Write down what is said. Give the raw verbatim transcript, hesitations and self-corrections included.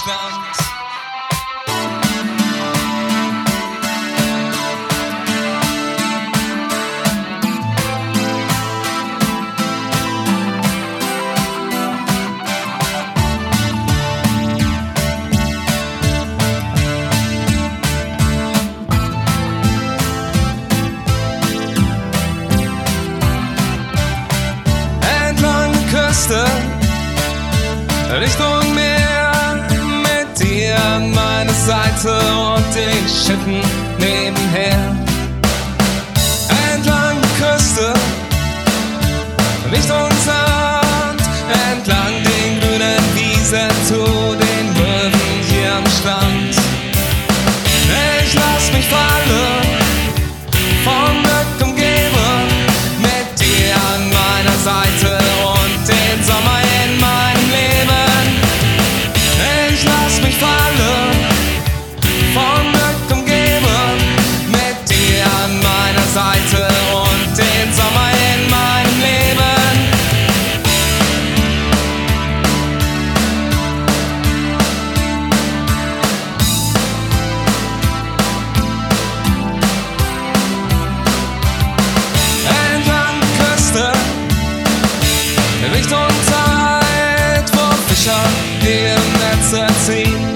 Strand. Richtung Meer, mit dir an meiner Seite und den Schiffen nebenher. Entlang der Küste, Richtung Sand, entlang den grünen Wiesen zu den Möwen hier am Strand. Ich lass mich fallen, vom Glück umgeben, mit dir an meiner Seite und den Sommer in meinem Leben. Ich lass mich fallen, vom Glück umgeben, mit dir an meiner Seite und den Sommer in meinem Leben. Entlang der Küste, Richtung Zeit, wo Fischer ihre Netze ziehen.